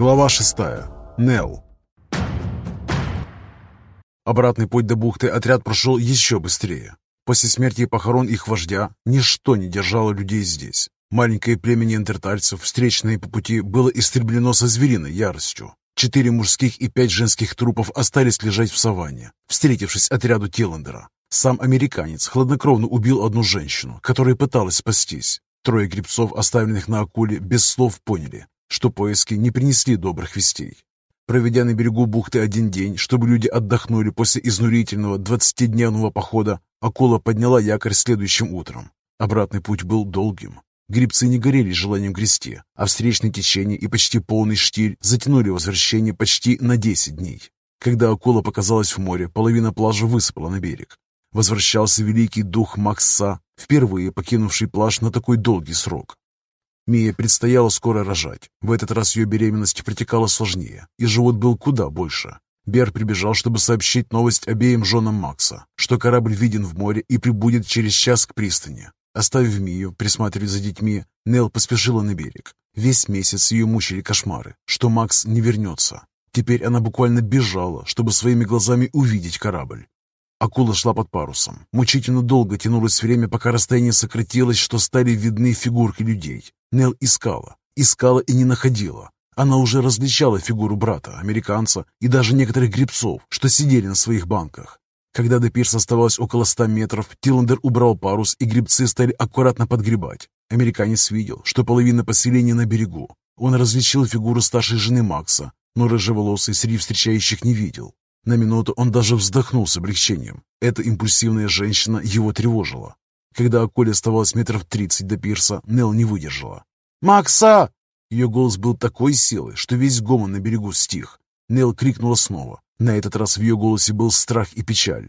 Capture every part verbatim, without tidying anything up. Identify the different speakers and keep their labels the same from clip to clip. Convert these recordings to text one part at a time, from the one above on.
Speaker 1: Глава шестая. Нелл. Обратный путь до бухты отряд прошел еще быстрее. После смерти и похорон их вождя ничто не держало людей здесь. Маленькое племя неандертальцев, встреченное по пути, было истреблено со звериной яростью. Четыре мужских и пять женских трупов остались лежать в саванне, встретившись отряду Тиллендера. Сам американец хладнокровно убил одну женщину, которая пыталась спастись. Трое гребцов, оставленных на акуле, без слов поняли, что поиски не принесли добрых вестей. Проведя на берегу бухты один день, чтобы люди отдохнули после изнурительного двадцатидневного похода, акула подняла якорь следующим утром. Обратный путь был долгим. Гребцы не горели желанием грести, а встречное течение и почти полный штиль затянули возвращение почти на десять дней. Когда акула показалась в море, половина плажа высыпала на берег. Возвращался великий дух Макса, впервые покинувший плаж на такой долгий срок. Мие предстояло скоро рожать. В этот раз ее беременность протекала сложнее, и живот был куда больше. Бер прибежал, чтобы сообщить новость обеим женам Макса, что корабль виден в море и прибудет через час к пристани. Оставив Мию присматривать за детьми, Нелл поспешила на берег. Весь месяц ее мучили кошмары, что Макс не вернется. Теперь она буквально бежала, чтобы своими глазами увидеть корабль. Акула шла под парусом. Мучительно долго тянулось время, пока расстояние сократилось, что стали видны фигурки людей. Нелл искала, искала и не находила. Она уже различала фигуру брата, американца и даже некоторых гребцов, что сидели на своих банках. Когда до пирса оставалось около ста метров, Тиллендер убрал парус, и гребцы стали аккуратно подгребать. Американец видел, что половина поселения на берегу. Он различил фигуру старшей жены Макса, но рыжеволосый среди встречающих не видел. На минуту он даже вздохнул с облегчением. Эта импульсивная женщина его тревожила. Когда акуле оставалось метров тридцать до пирса, Нелл не выдержала. «Макса!» Ее голос был такой силы, что весь гомон на берегу стих. Нелл крикнула снова. На этот раз в ее голосе был страх и печаль.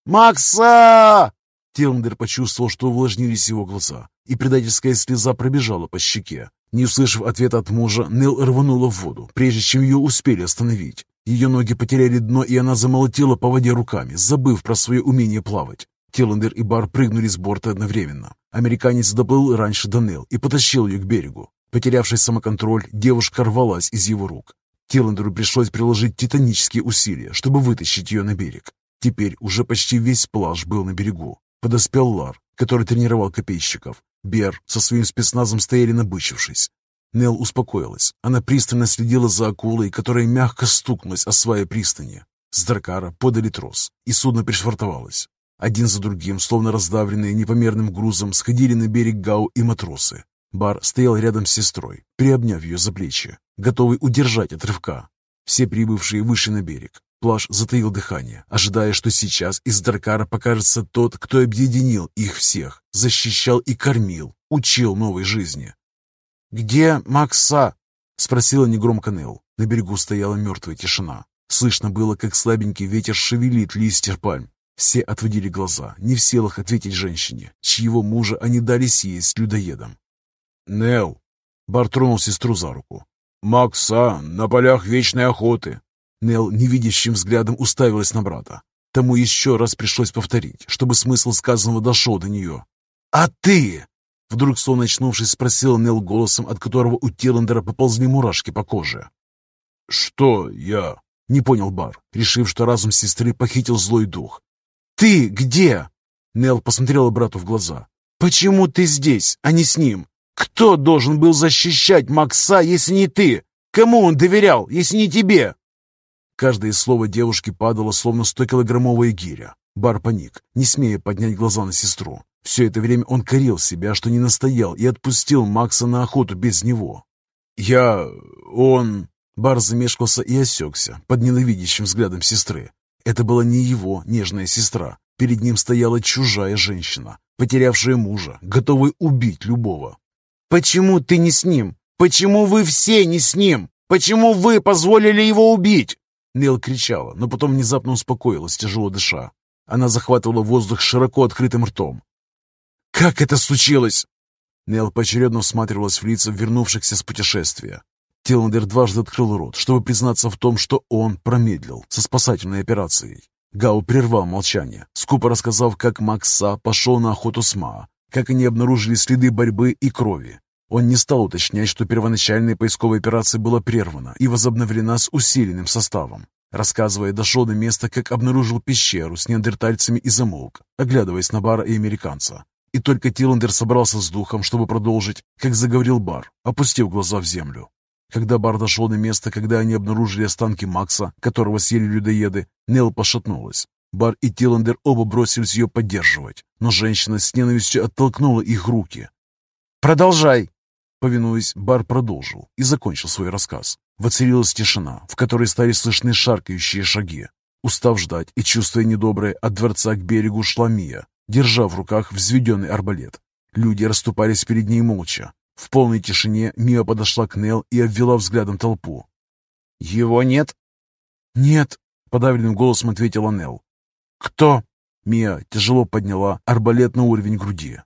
Speaker 1: «Макса!» Тиллендер почувствовал, что увлажнились его глаза, и предательская слеза пробежала по щеке. Не услышав ответа от мужа, Нелл рванула в воду, прежде чем ее успели остановить. Ее ноги потеряли дно, и она замолотила по воде руками, забыв про свое умение плавать. Тиллендер и Бар прыгнули с борта одновременно. Американец доплыл раньше до Нелл и потащил ее к берегу. Потерявший самоконтроль, девушка рвалась из его рук. Тиллендеру пришлось приложить титанические усилия, чтобы вытащить ее на берег. Теперь уже почти весь плаж был на берегу. Подоспел Лар, который тренировал копейщиков. Бер со своим спецназом стояли набычившись. Нелл успокоилась. Она пристально следила за акулой, которая мягко стукнулась о сваи пристани. С дракара подали трос, и судно пришвартовалось. Один за другим, словно раздавленные непомерным грузом, сходили на берег Гау и матросы. Бар стоял рядом с сестрой, приобняв ее за плечи, готовый удержать от рывка. Все прибывшие вышли на берег. Плаж затаил дыхание, ожидая, что сейчас из дракара покажется тот, кто объединил их всех, защищал и кормил, учил новой жизни. «Где Макса?» — спросила негромко Нелл. На берегу стояла мертвая тишина. Слышно было, как слабенький ветер шевелит листья пальм. Все отводили глаза, не в силах ответить женщине, чьего мужа они дали съесть людоедом. «Нелл!» — Бар тронул сестру за руку. «Макса на полях вечной охоты!» Нелл невидящим взглядом уставилась на брата. Тому еще раз пришлось повторить, чтобы смысл сказанного дошел до нее. «А ты?» Вдруг, словно очнувшись, спросила Нелл голосом, от которого у Тиллендера поползли мурашки по коже. «Что я?» — не понял Бар, решив, что разум сестры похитил злой дух. «Ты где?» Нелл посмотрела брату в глаза. «Почему ты здесь, а не с ним? Кто должен был защищать Макса, если не ты? Кому он доверял, если не тебе?» Каждое слово девушки падало, словно стокилограммовая гиря. Бар паник, не смея поднять глаза на сестру. Все это время он корил себя, что не настоял и отпустил Макса на охоту без него. «Я... он...» Бар замешкался и осекся под ненавидящим взглядом сестры. Это была не его нежная сестра. Перед ним стояла чужая женщина, потерявшая мужа, готовая убить любого. «Почему ты не с ним? Почему вы все не с ним? Почему вы позволили его убить?» Нелл кричала, но потом внезапно успокоилась, тяжело дыша. Она захватывала воздух широко открытым ртом. «Как это случилось?» Нелл поочередно всматривалась в лица вернувшихся с путешествия. Тиллендер дважды открыл рот, чтобы признаться в том, что он промедлил со спасательной операцией. Гау прервал молчание, скупо рассказав, как Макса пошел на охоту с Маа, как они обнаружили следы борьбы и крови. Он не стал уточнять, что первоначальная поисковая операция была прервана и возобновлена с усиленным составом. Рассказывая, дошел до места, как обнаружил пещеру с неандертальцами и замолк, оглядываясь на Бара и американца. И только Тиллендер собрался с духом, чтобы продолжить, как заговорил Бар, опустив глаза в землю. Когда Бар дошел до места, когда они обнаружили останки Макса, которого съели людоеды, Нелл пошатнулась. Бар и Тиллендер оба бросились ее поддерживать, но женщина с ненавистью оттолкнула их руки. «Продолжай!» Повинуясь, Бар продолжил и закончил свой рассказ. Воцарилась тишина, в которой стали слышны шаркающие шаги. Устав ждать и чувствуя недоброе, от дворца к берегу шла Мия, держа в руках взведенный арбалет. Люди расступались перед ней молча. В полной тишине Мия подошла к Нелл и обвела взглядом толпу. «Его нет?» «Нет», — подавленным голосом ответила Нелл. «Кто?» Мия тяжело подняла арбалет на уровень груди.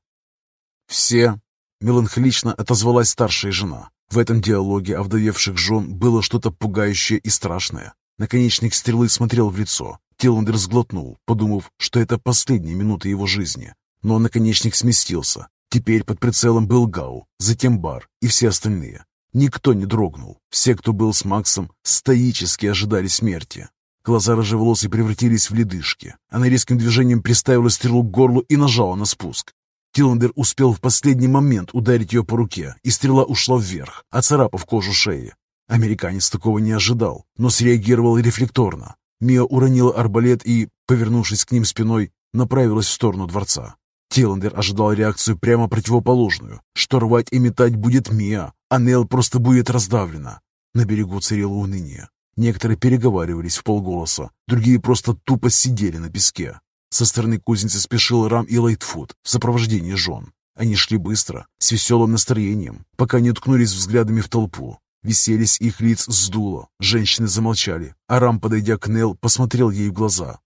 Speaker 1: «Все», — меланхолично отозвалась старшая жена. В этом диалоге овдовевших жен было что-то пугающее и страшное. Наконечник стрелы смотрел в лицо. Тиллендер сглотнул, подумав, что это последние минуты его жизни. Но наконечник сместился. Теперь под прицелом был Гау, затем Бар и все остальные. Никто не дрогнул. Все, кто был с Максом, стоически ожидали смерти. Глаза рыжеволосой превратились в ледышки. Она резким движением приставила стрелу к горлу и нажала на спуск. Тиллендер успел в последний момент ударить ее по руке, и стрела ушла вверх, оцарапав кожу шеи. Американец такого не ожидал, но среагировал рефлекторно. Мия уронила арбалет и, повернувшись к ним спиной, направилась в сторону дворца. Тиллендер ожидал реакцию прямо противоположную, что рвать и метать будет Мия, а Нелл просто будет раздавлена. На берегу царило уныние. Некоторые переговаривались в полголоса, другие просто тупо сидели на песке. Со стороны кузницы спешил Рам и Лайтфут в сопровождении жен. Они шли быстро, с веселым настроением, пока не уткнулись взглядами в толпу. Веселись их лиц сдуло, женщины замолчали, а Рам, подойдя к Нелл, посмотрел ей в глаза.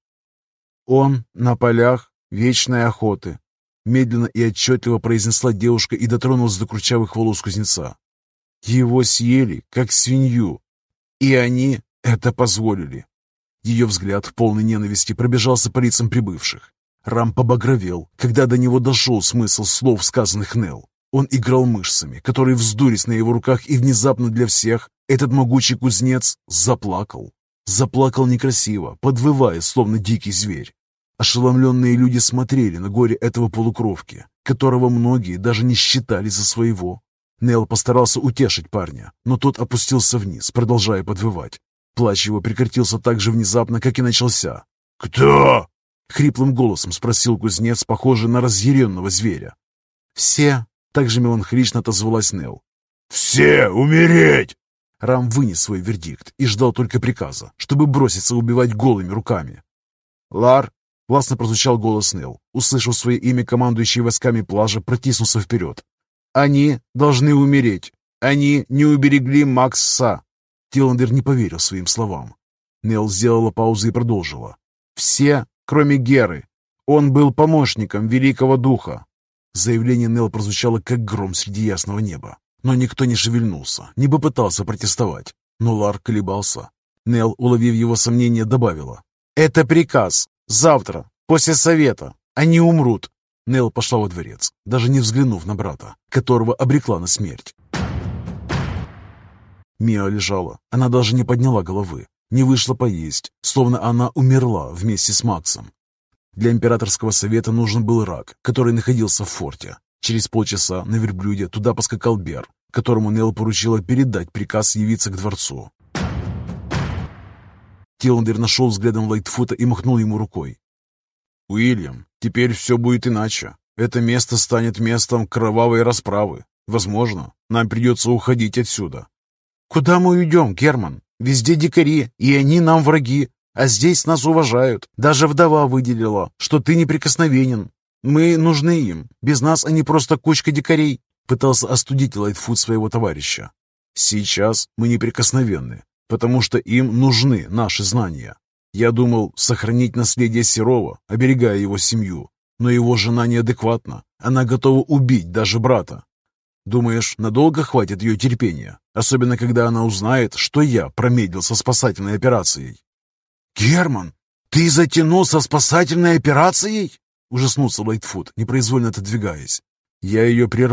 Speaker 1: «Он на полях вечной охоты», — медленно и отчетливо произнесла девушка и дотронулась до курчавых волос кузнеца. «Его съели, как свинью, и они это позволили». Ее взгляд, полный ненависти, пробежался по лицам прибывших. Рам побагровел, когда до него дошел смысл слов, сказанных Нелл. Он играл мышцами, которые вздулись на его руках, и внезапно для всех этот могучий кузнец заплакал. Заплакал некрасиво, подвывая, словно дикий зверь. Ошеломленные люди смотрели на горе этого полукровки, которого многие даже не считали за своего. Нелл постарался утешить парня, но тот опустился вниз, продолжая подвывать. Плач его прекратился так же внезапно, как и начался. «Кто?» — хриплым голосом спросил кузнец, похожий на разъяренного зверя. «Все», — также меланхолично отозвалась Нелл. «Все умереть!» Рам вынес свой вердикт и ждал только приказа, чтобы броситься убивать голыми руками. «Лар!» — властно прозвучал голос Нелл. Услышав свое имя, командующий войсками плажа протиснулся вперед. «Они должны умереть! Они не уберегли Макса!» Тиллендер не поверил своим словам. Нелл сделала паузу и продолжила. «Все, кроме Геры. Он был помощником Великого Духа». Заявление Нелл прозвучало, как гром среди ясного неба. Но никто не шевельнулся, не попытался протестовать. Но Лар колебался. Нелл, уловив его сомнения, добавила. «Это приказ. Завтра, после совета. Они умрут». Нелл пошла во дворец, даже не взглянув на брата, которого обрекла на смерть. Мия лежала. Она даже не подняла головы, не вышла поесть, словно она умерла вместе с Максом. Для императорского совета нужен был рак, который находился в форте. Через полчаса на верблюде туда поскакал Бер, которому Нелл поручила передать приказ явиться к дворцу. Тиллендер нашел взглядом Лайтфута и махнул ему рукой. «Уильям, теперь все будет иначе. Это место станет местом кровавой расправы. Возможно, нам придется уходить отсюда». «Куда мы уйдем, Герман? Везде дикари, и они нам враги. А здесь нас уважают. Даже вдова выделила, что ты неприкосновенен. Мы нужны им. Без нас они просто кучка дикарей», — пытался остудить Лайтфут своего товарища. «Сейчас мы неприкосновенны, потому что им нужны наши знания. Я думал сохранить наследие Серова, оберегая его семью, но его жена неадекватна. Она готова убить даже брата. Думаешь, надолго хватит ее терпения, особенно когда она узнает, что я промедлил со спасательной операцией?» «Герман, ты затянул со спасательной операцией?» — ужаснулся Лайтфут, непроизвольно отодвигаясь. «Я ее прервал.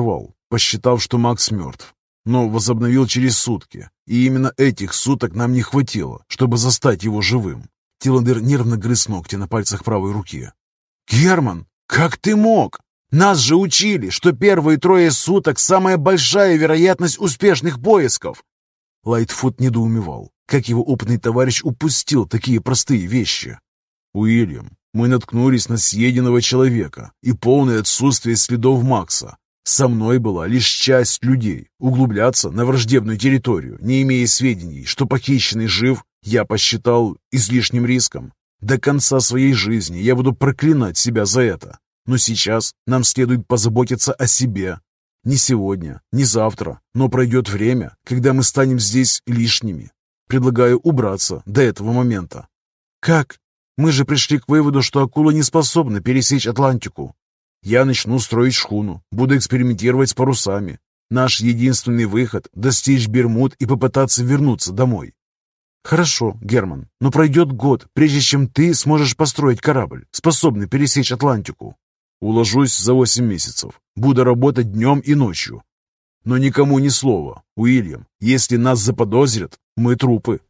Speaker 1: посчитав, что Макс мертв, но возобновил через сутки, и именно этих суток нам не хватило, чтобы застать его живым. Тиллендер нервно грыз ногти на пальцах правой руки. «Герман, как ты мог? Нас же учили, что первые трое суток самая большая вероятность успешных поисков!» Лайтфуд недоумевал, как его опытный товарищ упустил такие простые вещи. «Уильям, мы наткнулись на съеденного человека и полное отсутствие следов Макса. Со мной была лишь часть людей. Углубляться на враждебную территорию, не имея сведений, что похищенный жив, я посчитал излишним риском. До конца своей жизни я буду проклинать себя за это. Но сейчас нам следует позаботиться о себе. Не сегодня, не завтра, но пройдет время, когда мы станем здесь лишними. Предлагаю убраться до этого момента». «Как? Мы же пришли к выводу, что акула не способна пересечь Атлантику. Я начну строить шхуну, буду экспериментировать с парусами. Наш единственный выход — достичь Бермуд и попытаться вернуться домой». «Хорошо, Герман, но пройдет год, прежде чем ты сможешь построить корабль, способный пересечь Атлантику». «Уложусь за восемь месяцев. Буду работать днем и ночью. Но никому ни слова, Уильям. Если нас заподозрят, мы трупы».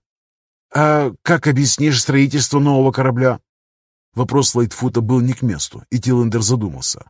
Speaker 1: «А как объяснишь строительство нового корабля?» Вопрос Лайтфута был не к месту, и Тиллендер задумался.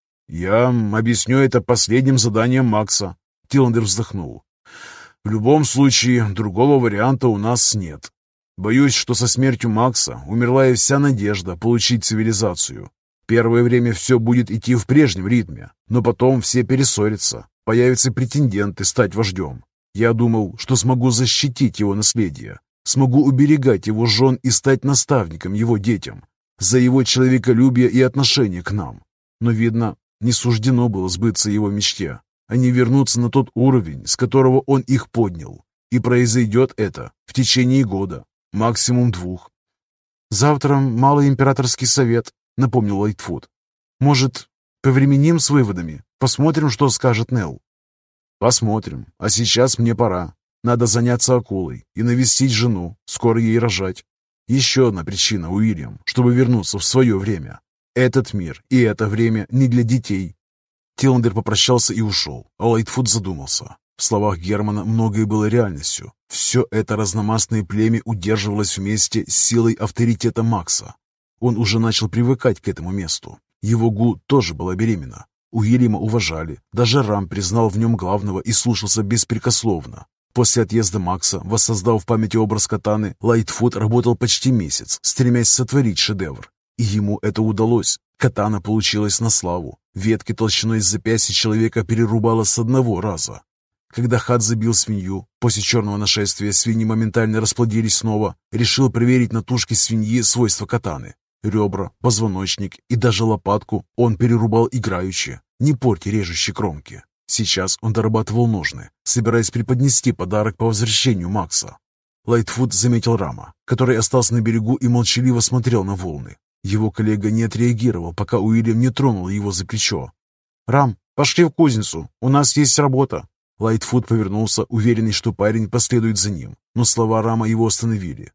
Speaker 1: «Я объясню это последним заданием Макса», — Тиллендер вздохнул. «В любом случае, другого варианта у нас нет. Боюсь, что со смертью Макса умерла и вся надежда получить цивилизацию. Первое время все будет идти в прежнем ритме, но потом все перессорятся, появятся претенденты стать вождем. Я думал, что смогу защитить его наследие, смогу уберегать его жен и стать наставником его детям, за его человеколюбие и отношение к нам. Но, видно, не суждено было сбыться его мечте. Они вернутся на тот уровень, с которого он их поднял. И произойдет это в течение года, максимум двух. «Завтра малый императорский совет», — напомнил Лайтфуд. «Может, повременим с выводами? Посмотрим, что скажет Нелл». «Посмотрим. А сейчас мне пора. Надо заняться акулой и навестить жену. Скоро ей рожать. Еще одна причина, Уильям, чтобы вернуться в свое время. Этот мир и это время не для детей». Тиллендер попрощался и ушел, а Лайтфуд задумался. В словах Германа многое было реальностью. Все это разномастное племя удерживалось вместе с силой авторитета Макса. Он уже начал привыкать к этому месту. Его Гу тоже была беременна. Уильяма уважали. Даже Рам признал в нем главного и слушался беспрекословно. После отъезда Макса, воссоздав в памяти образ катаны, Лайтфуд работал почти месяц, стремясь сотворить шедевр. И ему это удалось. Катана получилась на славу. Ветки толщиной с запястья человека перерубала с одного раза. Когда Хат забил свинью, после черного нашествия свиньи моментально расплодились снова, решил проверить на тушке свиньи свойства катаны. Ребра, позвоночник и даже лопатку он перерубал играючи, не портя режущей кромки. Сейчас он дорабатывал ножны, собираясь преподнести подарок по возвращению Макса. Лайтфуд заметил Рама, который остался на берегу и молчаливо смотрел на волны. Его коллега не отреагировал, пока Уильям не тронул его за плечо. «Рам, пошли в кузницу, у нас есть работа». Лайтфуд повернулся, уверенный, что парень последует за ним, но слова Рама его остановили.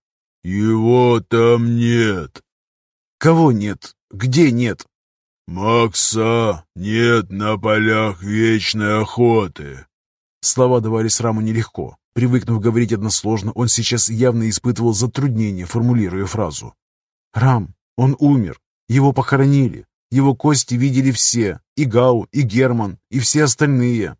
Speaker 1: «Его там нет». «Кого нет? Где нет?» «Макса нет на полях вечной охоты». Слова давались Раму нелегко. Привыкнув говорить односложно, он сейчас явно испытывал затруднение, формулируя фразу. «Рам, он умер. Его похоронили. Его кости видели все. И Гау, и Герман, и все остальные».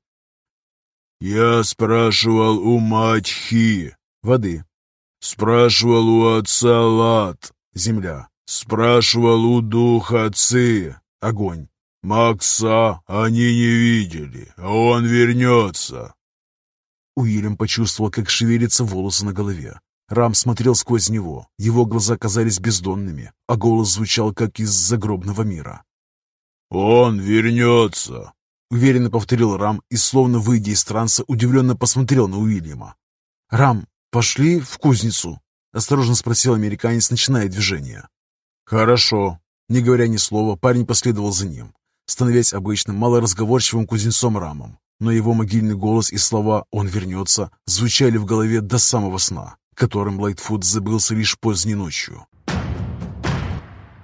Speaker 1: «Я спрашивал у мать Хи». Воды. «Спрашивал у отца Лат». Земля. «Спрашивал у духа Ци». Огонь. «Макса они не видели, а он вернется». Уильям почувствовал, как шевелятся волосы на голове. Рам смотрел сквозь него, его глаза казались бездонными, а голос звучал, как из загробного мира. «Он вернется», — уверенно повторил Рам и, словно выйдя из транса, удивленно посмотрел на Уильяма. «Рам, пошли в кузницу?» — осторожно спросил американец, начиная движение. «Хорошо». Не говоря ни слова, парень последовал за ним, становясь обычным малоразговорчивым кузнецом Рамом, но его могильный голос и слова «он вернется» звучали в голове до самого сна, которым Лайтфуд забылся лишь поздней ночью.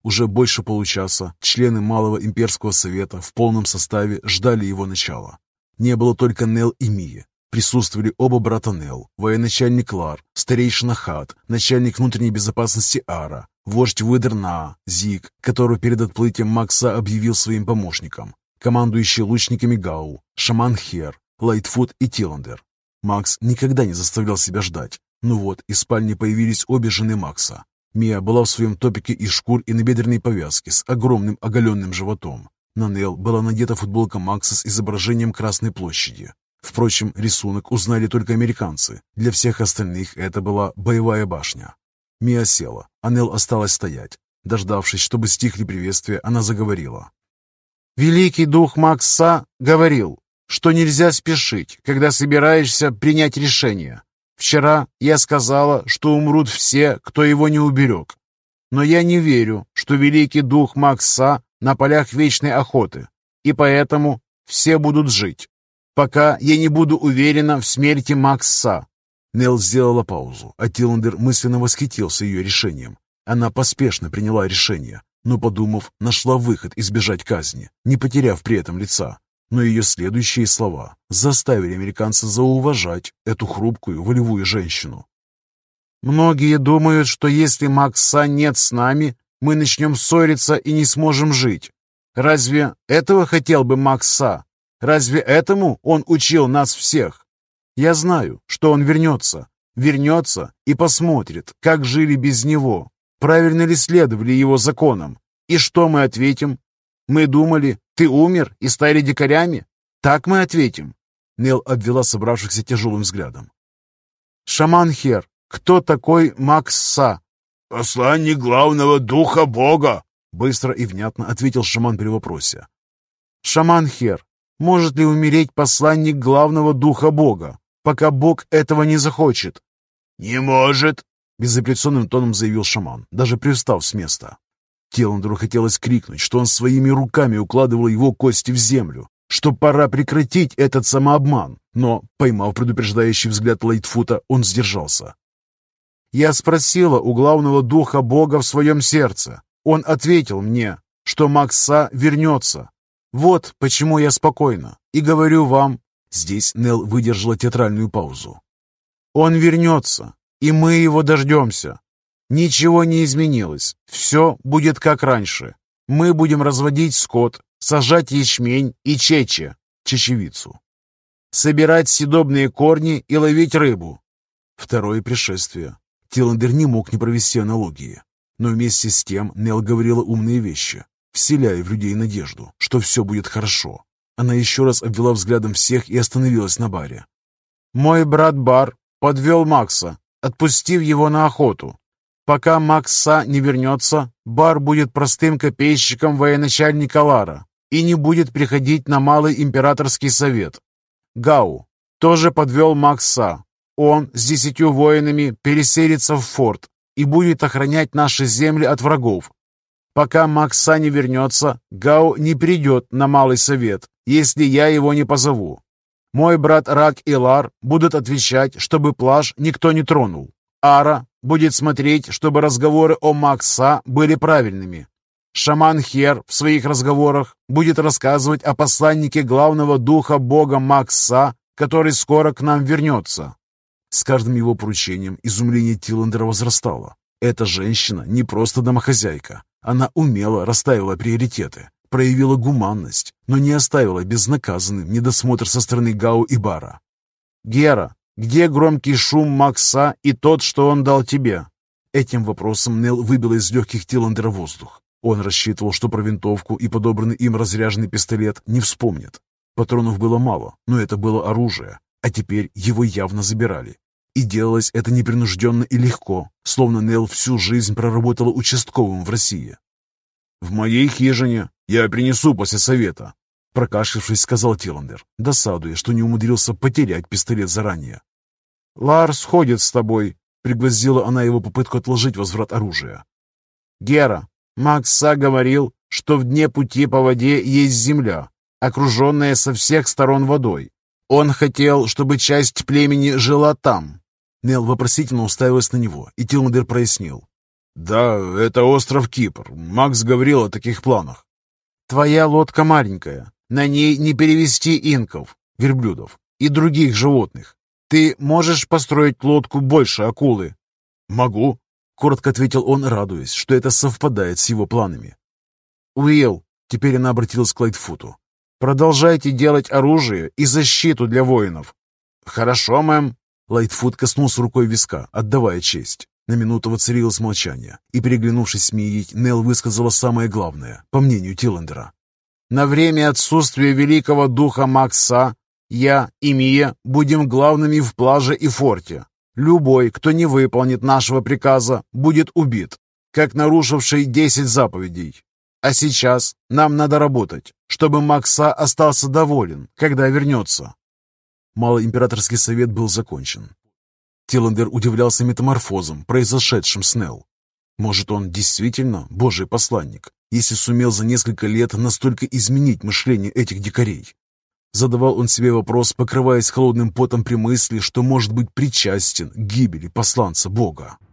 Speaker 1: Уже больше получаса члены Малого имперского совета в полном составе ждали его начала. Не было только Нел и Мии. Присутствовали оба брата Нел, военачальник Лар, старейшина Хат, начальник внутренней безопасности Ара, вождь выдр Наа, Зиг, которого перед отплытием Макса объявил своим помощником, командующий лучниками Гау, шаман Хер, Лайтфут и Тиландер. Макс никогда не заставлял себя ждать. Ну вот, из спальни появились обе жены Макса. Мия была в своем топике из шкур и набедренной повязки с огромным оголенным животом. На Нел была надета футболка Макса с изображением Красной площади. Впрочем, рисунок узнали только американцы. Для всех остальных это была боевая башня. Мия села, а Нел осталась стоять. Дождавшись, чтобы стихли приветствия, она заговорила. «Великий дух Макса говорил, что нельзя спешить, когда собираешься принять решение. Вчера я сказала, что умрут все, кто его не уберег. Но я не верю, что великий дух Макса на полях вечной охоты, и поэтому все будут жить, пока я не буду уверена в смерти Макса». Нел сделала паузу, а Тиландер мысленно восхитился ее решением. Она поспешно приняла решение, но, подумав, нашла выход избежать казни, не потеряв при этом лица. Но ее следующие слова заставили американца зауважать эту хрупкую волевую женщину. «Многие думают, что если Макса нет с нами, мы начнем ссориться и не сможем жить. Разве этого хотел бы Макса? Разве этому он учил нас всех? Я знаю, что он вернется, вернется и посмотрит, как жили без него, правильно ли следовали его законам. И что мы ответим? Мы думали, ты умер и стали дикарями? Так мы ответим?» Нел обвела собравшихся тяжелым взглядом. «Шаман Хер, кто такой Макса?»
Speaker 2: «Посланник главного духа Бога»,
Speaker 1: — быстро и внятно ответил шаман при вопросе. «Шаман Хер, может ли умереть посланник главного духа Бога, пока Бог этого не захочет?»
Speaker 2: «Не может»,
Speaker 1: — безапелляционным тоном заявил шаман, даже привстав с места. Тиландеру хотелось крикнуть, что он своими руками укладывал его кости в землю, что пора прекратить этот самообман, но, поймав предупреждающий взгляд Лайтфута, он сдержался. «Я спросила у главного духа Бога в своем сердце. Он ответил мне, что Макса вернется. Вот почему я спокойна и говорю вам...» Здесь Нел выдержала театральную паузу. «Он вернется, и мы его дождемся. Ничего не изменилось, все будет как раньше. Мы будем разводить скот, сажать ячмень и чече, чечевицу, собирать съедобные корни и ловить рыбу». Второе пришествие. Тиландер не мог не провести аналогии. Но вместе с тем Нел говорила умные вещи, вселяя в людей надежду, что все будет хорошо. Она еще раз обвела взглядом всех и остановилась на Баре. «Мой брат Бар подвел Макса, отпустив его на охоту. Пока Макса не вернется, Бар будет простым копейщиком военачальника Лара и не будет приходить на Малый императорский совет. Гау тоже подвел Макса. Он с десятью воинами переселится в форт и будет охранять наши земли от врагов. Пока Макса не вернется, Гау не придет на Малый совет, если я его не позову. Мой брат Рак и Лар будут отвечать, чтобы плаж никто не тронул. Ара будет смотреть, чтобы разговоры о Макса были правильными. Шаман Хер в своих разговорах будет рассказывать о посланнике главного духа бога Макса, который скоро к нам вернется». С каждым его поручением изумление Тиландера возрастало. Эта женщина не просто домохозяйка. Она умело расставила приоритеты, проявила гуманность, но не оставила безнаказанным недосмотр со стороны Гау и Бара. «Гера, где громкий шум Макса и тот, что он дал тебе?» Этим вопросом Нел выбила из легких Тиландера воздух. Он рассчитывал, что про винтовку и подобранный им разряженный пистолет не вспомнит. Патронов было мало, но это было оружие, а теперь его явно забирали. И делалось это непринужденно и легко, словно Нел всю жизнь проработала участковым в России. «В моей хижине я принесу после совета», — прокашлявшись, сказал Тиландер, досадуя, что не умудрился потерять пистолет заранее. «Лар сходит с тобой», — пригвоздила она его попытку отложить возврат оружия. «Гера, Макса говорил, что в дне пути по воде есть земля, окруженная со всех сторон водой. Он хотел, чтобы часть племени жила там». Нел вопросительно уставилась на него, и Тиландер прояснил. Да, это остров Кипр. Макс говорил о таких планах.
Speaker 3: Твоя лодка маленькая. На ней не перевести инков, верблюдов и других животных. Ты можешь построить лодку больше акулы?
Speaker 1: Могу, коротко ответил он, радуясь, что это совпадает с его планами.
Speaker 3: Уилл,
Speaker 1: теперь она обратилась к Лайтфуту.
Speaker 3: Продолжайте делать оружие и защиту для воинов.
Speaker 1: Хорошо, мэм. Лайтфут коснулся рукой виска, отдавая честь. На минуту воцарилось молчание, и, переглянувшись с Мией, Нелл высказала самое главное, по мнению Тиллендера.
Speaker 3: «На время отсутствия великого духа Макса я и Мия будем главными в плаже и форте. Любой, кто не выполнит нашего приказа, будет убит, как нарушивший десять заповедей. А сейчас нам надо работать, чтобы Макса остался доволен, когда вернется».
Speaker 1: Малоимператорский совет был закончен. Тиллендер удивлялся метаморфозам, произошедшим с Нелл. Может, он действительно Божий посланник, если сумел за несколько лет настолько изменить мышление этих дикарей? Задавал он себе вопрос, покрываясь холодным потом при мысли, что может быть причастен к гибели посланца Бога.